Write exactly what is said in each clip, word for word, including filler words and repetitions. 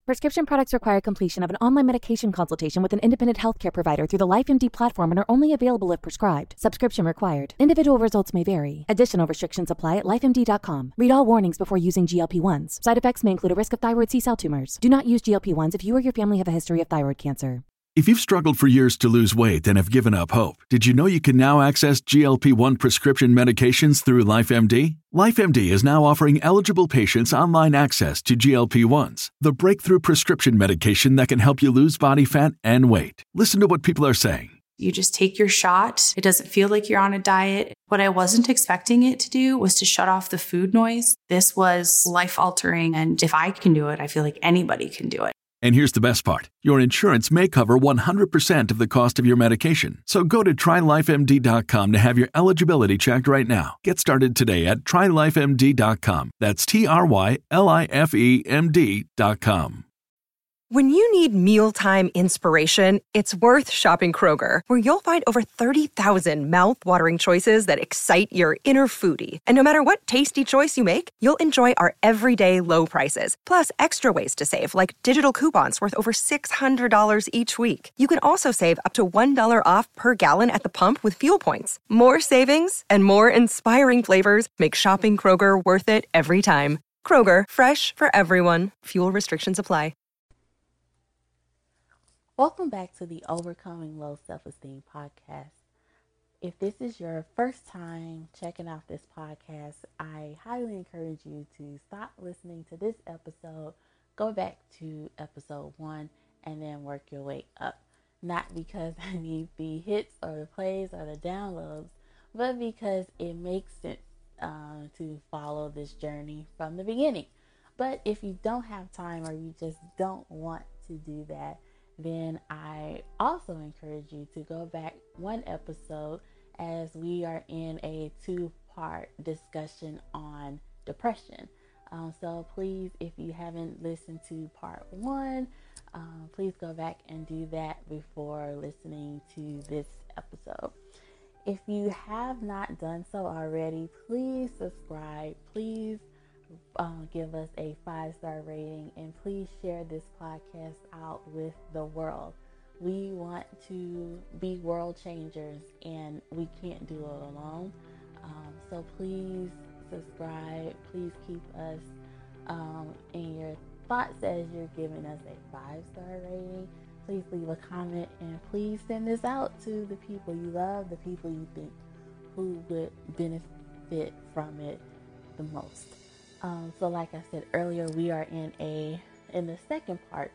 Prescription products require completion of an online medication consultation with an independent healthcare provider through the LifeMD platform and are only available if prescribed. Subscription required. Individual results may vary. Additional restrictions apply at life M D dot com. Read all warnings before using G L P ones. Side effects may include a risk of thyroid C-cell tumors. Do not use G L P ones if you or your family have a history of thyroid cancer. If you've struggled for years to lose weight and have given up hope, did you know you can now access G L P one prescription medications through LifeMD? LifeMD is now offering eligible patients online access to G L P ones, the breakthrough prescription medication that can help you lose body fat and weight. Listen to what people are saying. You just take your shot. It doesn't feel like you're on a diet. What I wasn't expecting it to do was to shut off the food noise. This was life-altering, and if I can do it, I feel like anybody can do it. And here's the best part. Your insurance may cover one hundred percent of the cost of your medication. So go to try life M D dot com to have your eligibility checked right now. Get started today at try life M D dot com. That's T R Y L I F E M D dot com. When you need mealtime inspiration, it's worth shopping Kroger, where you'll find over thirty thousand mouth-watering choices that excite your inner foodie. And no matter what tasty choice you make, you'll enjoy our everyday low prices, plus extra ways to save, like digital coupons worth over six hundred dollars each week. You can also save up to one dollar off per gallon at the pump with fuel points. More savings and more inspiring flavors make shopping Kroger worth it every time. Kroger, fresh for everyone. Fuel restrictions apply. Welcome back to the Overcoming Low Self-Esteem podcast. If this is your first time checking out this podcast, I highly encourage you to stop listening to this episode, go back to episode one, and then work your way up. Not because I need the hits or the plays or the downloads, but because it makes sense uh, to follow this journey from the beginning. But if you don't have time or you just don't want to do that, then I also encourage you to go back one episode, as we are in a two-part discussion on depression. Um, so please, if you haven't listened to part one, um, please go back and do that before listening to this episode. If you have not done so already, please subscribe. Please Uh, give us a five-star rating, and please share this podcast out with the world. We want to be world changers, and we can't do it alone. Um, so please subscribe. Please keep us um, in your thoughts as you're giving us a five-star rating. Please leave a comment, and please send this out to the people you love, the people you think who would benefit from it the most. Um, so like I said earlier, we are in a in the second part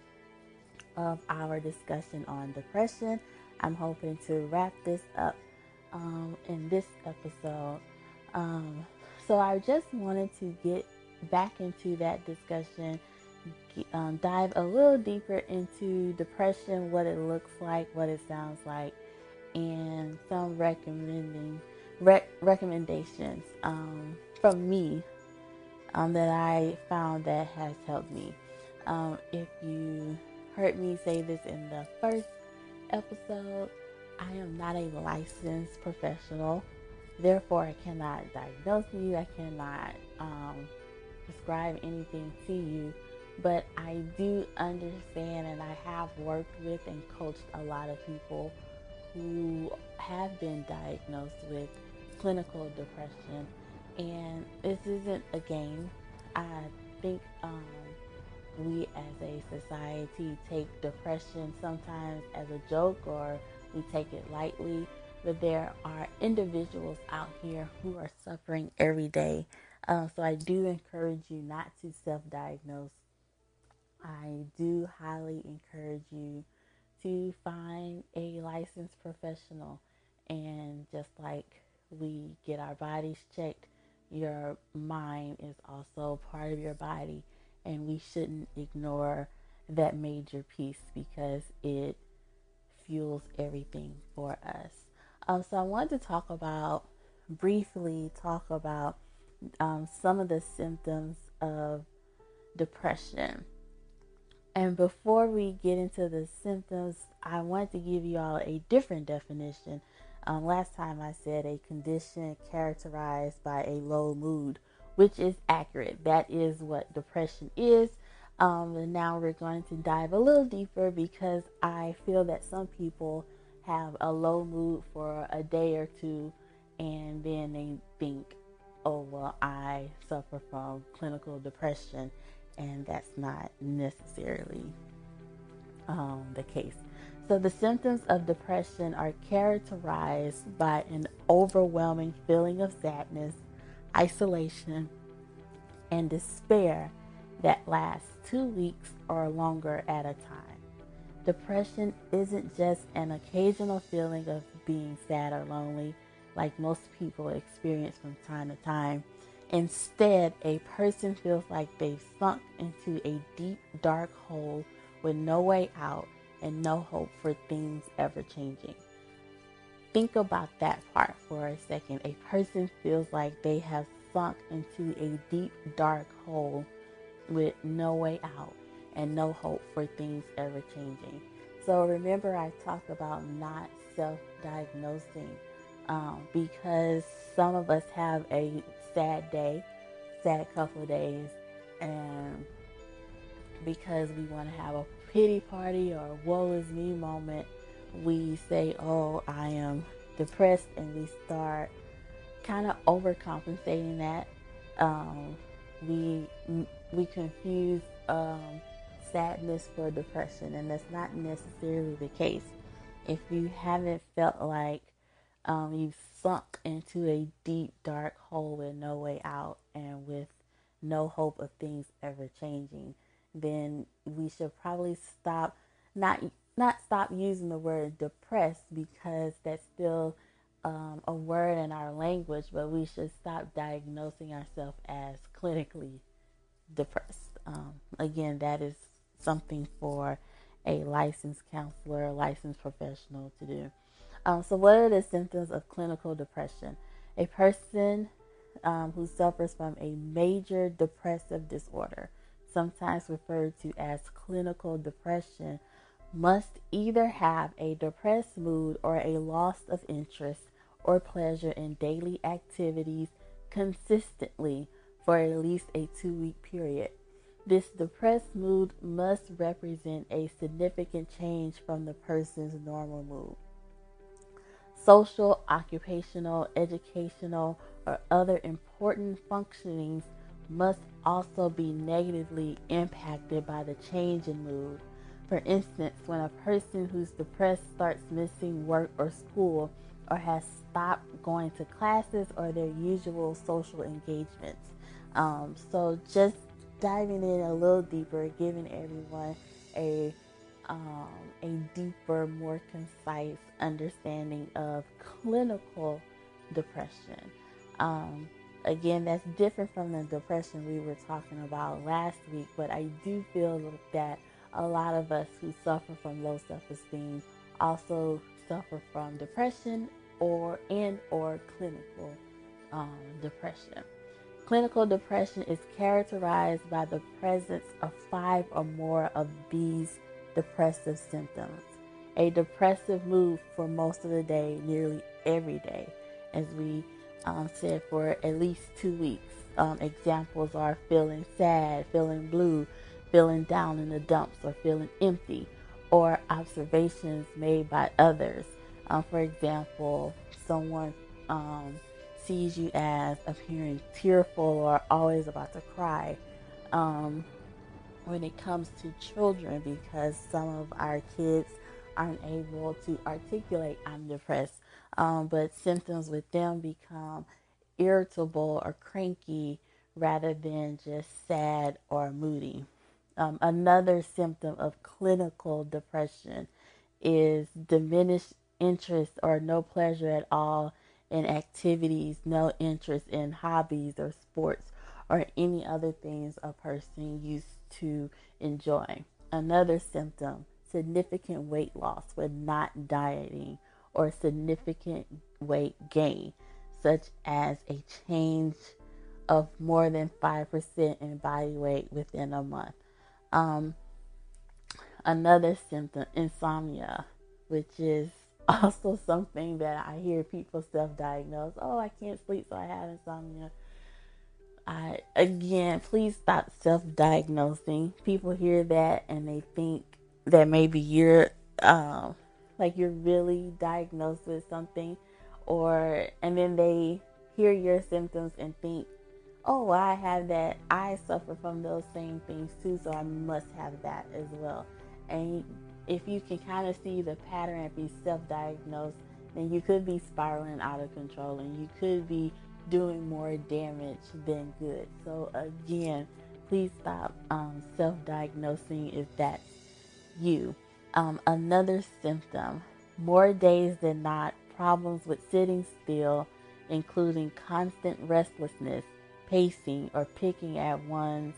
of our discussion on depression. I'm hoping to wrap this up um, in this episode. Um, so I just wanted to get back into that discussion, um, dive a little deeper into depression, what it looks like, what it sounds like, and some recommending rec- recommendations um, from me. Um, that I found that has helped me. Um, if you heard me say this in the first episode, I am not a licensed professional. Therefore, I cannot diagnose you. I cannot um, prescribe anything to you. But I do understand, and I have worked with and coached a lot of people who have been diagnosed with clinical depression. And this isn't a game. I think um, we as a society take depression sometimes as a joke, or we take it lightly. But there are individuals out here who are suffering every day. Uh, so I do encourage you not to self-diagnose. I do highly encourage you to find a licensed professional. And just like we get our bodies checked, your mind is also part of your body, and we shouldn't ignore that major piece because it fuels everything for us. Um, so I wanted to talk about, briefly talk about um, some of the symptoms of depression. And before we get into the symptoms, I want to give you all a different definition. Um, last time I said a condition characterized by a low mood, which is accurate. That is what depression is. Um, and now we're going to dive a little deeper because I feel that some people have a low mood for a day or two and then they think, oh, well, I suffer from clinical depression, and that's not necessarily um, the case. So the symptoms of depression are characterized by an overwhelming feeling of sadness, isolation, and despair that lasts two weeks or longer at a time. Depression isn't just an occasional feeling of being sad or lonely, like most people experience from time to time. Instead, a person feels like they've sunk into a deep, dark hole with no way out and no hope for things ever changing. Think about that part for a second. A person feels like they have sunk into a deep, dark hole with no way out and no hope for things ever changing. So remember, I talked about not self-diagnosing um, because some of us have a sad day, sad couple of days, and because we want to have a pity party or woe is me moment, we say, oh, I am depressed, and we start kind of overcompensating that. Um, we we confuse um, sadness for depression, and that's not necessarily the case. If you haven't felt like um, you've sunk into a deep, dark hole with no way out and with no hope of things ever changing, then we should probably stop, not not stop using the word depressed, because that's still um, a word in our language, but we should stop diagnosing ourselves as clinically depressed. Um, again, that is something for a licensed counselor, a licensed professional to do. Um, so what are the symptoms of clinical depression? A person um, who suffers from a major depressive disorder, sometimes referred to as clinical depression, must either have a depressed mood or a loss of interest or pleasure in daily activities consistently for at least a two-week period. This depressed mood must represent a significant change from the person's normal mood. Social, occupational, educational, or other important functionings must also be negatively impacted by the change in mood. For instance, when a person who's depressed starts missing work or school, or has stopped going to classes or their usual social engagements. Um, so just diving in a little deeper, giving everyone a um, a deeper, more concise understanding of clinical depression. Um, again, that's different from the depression we were talking about last week, but I do feel that a lot of us who suffer from low self-esteem also suffer from depression or and or clinical um, depression. Clinical depression is characterized by the presence of five or more of these depressive symptoms. A depressive mood for most of the day, nearly every day, as we um, said, for at least two weeks. Um, examples are feeling sad, feeling blue, feeling down in the dumps, or feeling empty, or observations made by others. Um, for example, someone um, sees you as appearing tearful or always about to cry. Um, when it comes to children, because some of our kids aren't able to articulate I'm depressed, um, but symptoms with them become irritable or cranky rather than just sad or moody. Um, another symptom of clinical depression is diminished interest or no pleasure at all in activities, no interest in hobbies or sports or any other things a person used to enjoy. Another symptom, significant weight loss when not dieting, or significant weight gain, such as a change of more than five percent in body weight within a month. Um, another symptom, insomnia, which is also something that I hear people self-diagnose. Oh, I can't sleep, so I have insomnia. I again, please stop self-diagnosing. People hear that and they think that maybe you're um, like you're really diagnosed with something, or and then they hear your symptoms and think, oh, I have that. I suffer from those same things too, so I must have that as well. And if you can kind of see the pattern and be self-diagnosed, then you could be spiraling out of control and you could be doing more damage than good. So again, please stop um, self-diagnosing if that's you. Um, another symptom, more days than not, problems with sitting still, including constant restlessness, pacing, or picking at one's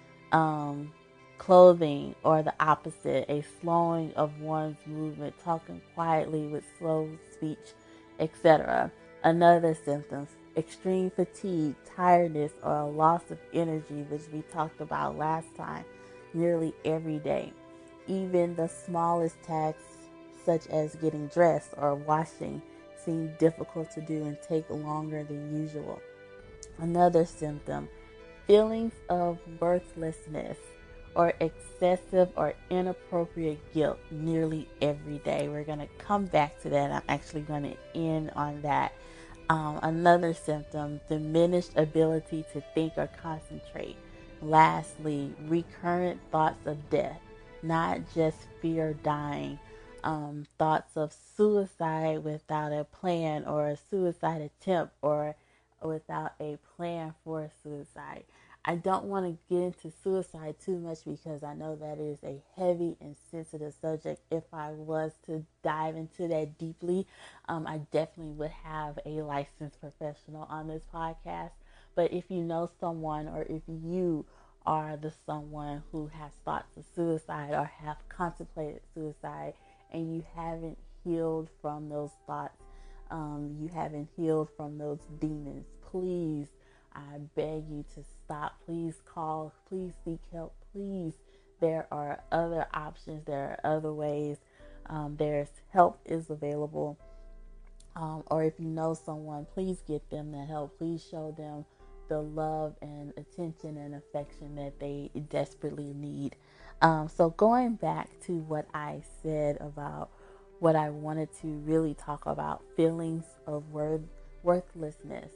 um, clothing, or the opposite, a slowing of one's movement, talking quietly with slow speech, et cetera. Another symptom, extreme fatigue, tiredness, or a loss of energy, which we talked about last time, nearly every day. Even the smallest tasks, such as getting dressed or washing, seem difficult to do and take longer than usual. Another symptom, feelings of worthlessness or excessive or inappropriate guilt nearly every day. We're going to come back to that. I'm actually going to end on that. Um, another symptom, diminished ability to think or concentrate. Lastly, recurrent thoughts of death, not just fear of dying. Um, thoughts of suicide without a plan, or a suicide attempt, or without a plan for suicide. I don't want to get into suicide too much because I know that is a heavy and sensitive subject. If I was to dive into that deeply, um, I definitely would have a licensed professional on this podcast. But if you know someone, or if you are the someone who has thoughts of suicide or have contemplated suicide and you haven't healed from those thoughts, um, you haven't healed from those demons, please, I beg you to stop. Please call. Please seek help. Please. There are other options. There are other ways. Um, there's help is available. Um, or if you know someone, please get them the help. Please show them the love and attention and affection that they desperately need. Um, so going back to what I said about what I wanted to really talk about, feelings of worth, worthlessness.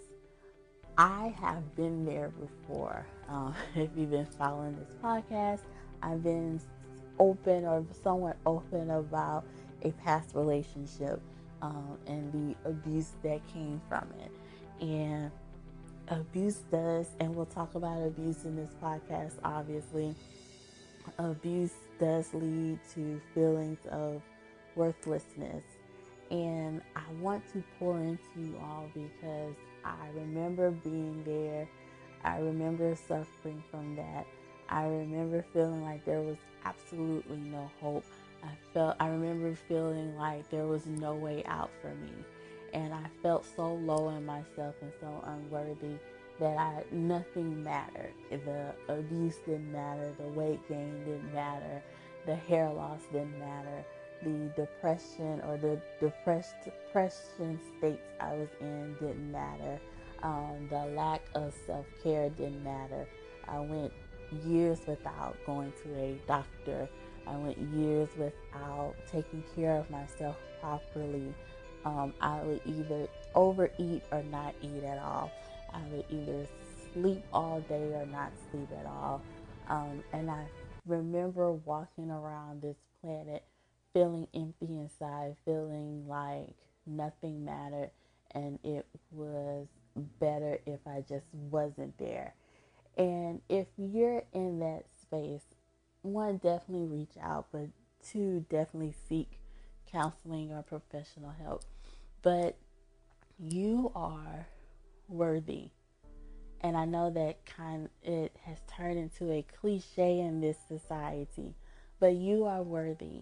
I have been there before. Um, if you've been following this podcast, I've been open or somewhat open about a past relationship um, and the abuse that came from it. And abuse does, and we'll talk about abuse in this podcast, obviously. Abuse does lead to feelings of worthlessness. And I want to pour into you all because I remember being there. I remember suffering from that. I remember feeling like there was absolutely no hope. I felt, I remember feeling like there was no way out for me. And I felt so low in myself and so unworthy that I, nothing mattered. The abuse didn't matter. The weight gain didn't matter. The hair loss didn't matter. The depression or the depressed depression states I was in didn't matter. Um, the lack of self-care didn't matter. I went years without going to a doctor. I went years without taking care of myself properly. Um, I would either overeat or not eat at all. I would either sleep all day or not sleep at all. Um, and I remember walking around this planet feeling empty inside, feeling like nothing mattered, and it was better if I just wasn't there. And if you're in that space, one, definitely reach out, but two, definitely seek counseling or professional help. But you are worthy. And I know that kind it has turned into a cliche in this society, but you are worthy.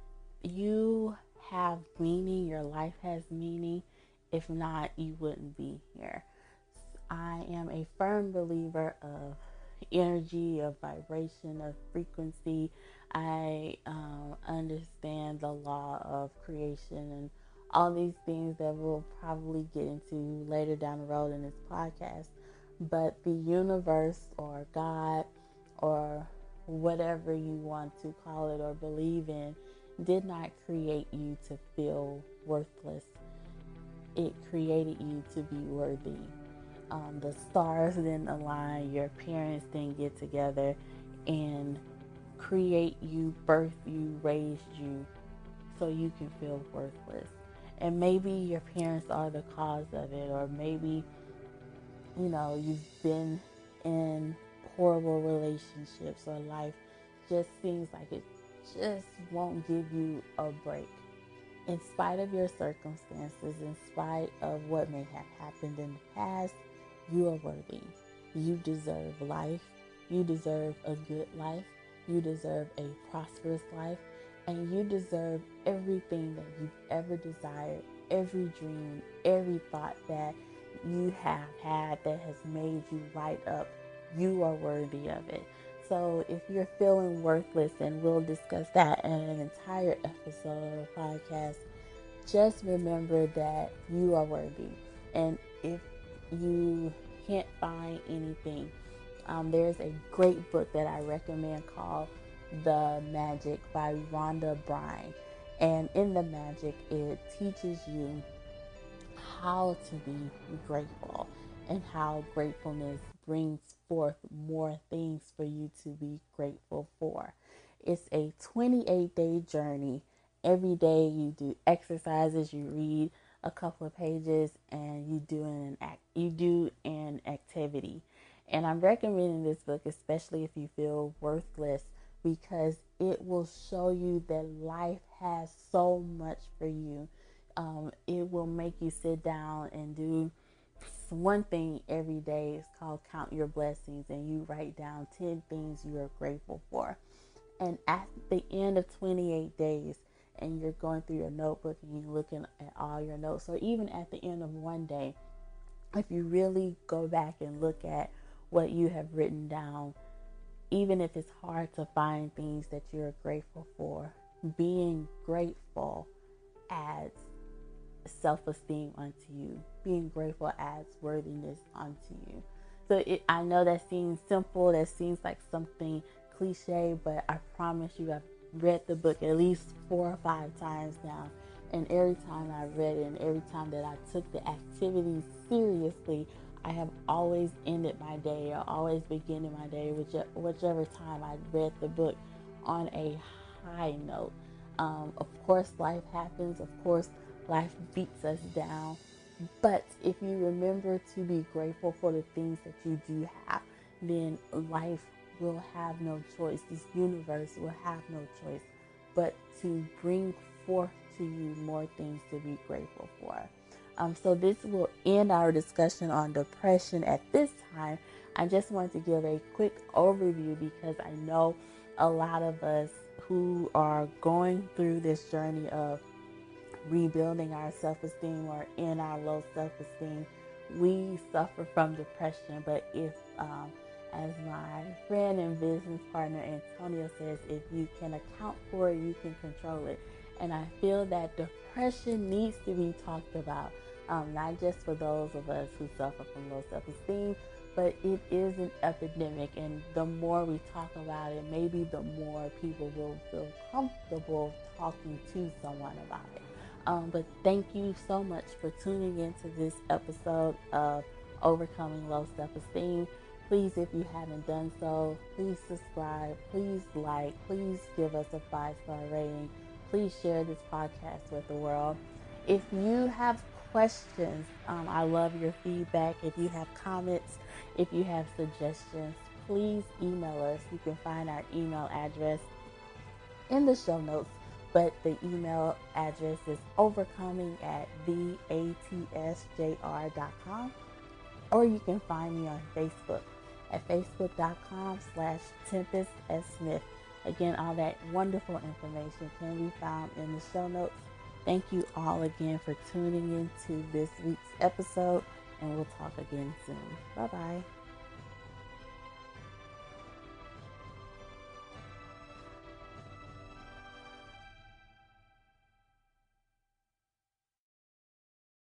You have meaning. Your life has meaning. If not, you wouldn't be here. I am a firm believer of energy, of vibration, of frequency. I um, understand the law of creation and all these things that we'll probably get into later down the road in this podcast. but the universe or God or whatever you want to call it or believe in did not create you to feel worthless. It created you to be worthy. Um, the stars didn't align, your parents didn't get together and create you, birth you, raise you so you can feel worthless. And maybe your parents are the cause of it, or maybe, you know, you've been in horrible relationships or life just seems like it just won't give you a break. In spite of your circumstances, in spite of what may have happened in the past, you are worthy. You deserve life. You deserve a good life. You deserve a prosperous life. And you deserve everything that you've ever desired, every dream, every thought that you have had that has made you light up. You are worthy of it. So if you're feeling worthless, and we'll discuss that in an entire episode of the podcast, just remember that you are worthy. And if you can't find anything, um, there's a great book that I recommend called The Magic by Rhonda Byrne. And in The Magic, it teaches you how to be grateful and how gratefulness brings forth more things for you to be grateful for. It's a twenty-eight day journey. Every day you do exercises, you read a couple of pages, and you do an act, you do an activity. And I'm recommending this book, especially if you feel worthless, because it will show you that life has so much for you. Um, it will make you sit down and do one thing every day. It's called Count Your Blessings, and you write down ten things you are grateful for. And at the end of twenty-eight days, and you're going through your notebook and you're looking at all your notes, or even at the end of one day, if you really go back and look at what you have written down, even if it's hard to find things that you're grateful for, being grateful adds self-esteem unto you. Being grateful adds worthiness unto you. So it, I know that seems simple, that seems like something cliche, but I promise you I've read the book at least four or five times now. And every time I read it and every time that I took the activities seriously, I have always ended my day or always beginning my day, which, whichever time I read the book, on a high note. Um, of course, life happens. Of course, life beats us down. But if you remember to be grateful for the things that you do have, then life will have no choice. This universe will have no choice but to bring forth to you more things to be grateful for. Um, so this will end our discussion on depression at this time. I just want to give a quick overview because I know a lot of us who are going through this journey of rebuilding our self-esteem or in our low self-esteem, we suffer from depression. But if, um, as my friend and business partner Antonio says, if you can account for it, you can control it. And I feel that depression needs to be talked about, um, not just for those of us who suffer from low self-esteem, but it is an epidemic. And the more we talk about it, maybe the more people will feel comfortable talking to someone about it. Um, but thank you so much for tuning into this episode of Overcoming Low Self-Esteem. Please, if you haven't done so, please subscribe, please like, please give us a five-star rating. Please share this podcast with the world. If you have questions, um, I love your feedback. If you have comments, if you have suggestions, please email us. You can find our email address in the show notes, but the email address is overcoming at v a t s j r dot com, or you can find me on Facebook at facebook.com slash Tempest S. Smith. Again, all that wonderful information can be found in the show notes. Thank you all again for tuning in to this week's episode, and we'll talk again soon. Bye-bye.